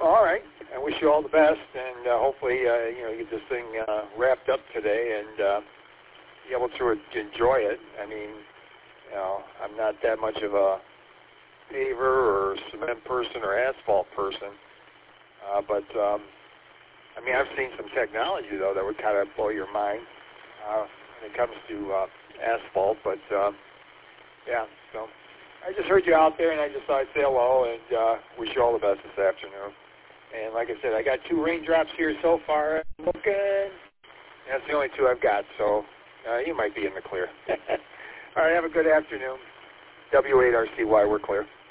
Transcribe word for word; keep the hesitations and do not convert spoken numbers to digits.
All right. I wish you all the best, and uh, hopefully, uh, you know, you get this thing uh, wrapped up today and uh, be able to enjoy it. I mean, you know, I'm not that much of a paver or cement person or asphalt person, uh, but um, I mean, I've seen some technology though that would kind of blow your mind uh, when it comes to uh, asphalt. But um, yeah, so I just heard you out there, and I just thought I'd say hello and uh, wish you all the best this afternoon. And like I said, I got two raindrops here so far. I'm looking. That's the only two I've got, so uh, you might be in the clear. All right, have a good afternoon. W eight R C Y, we're clear.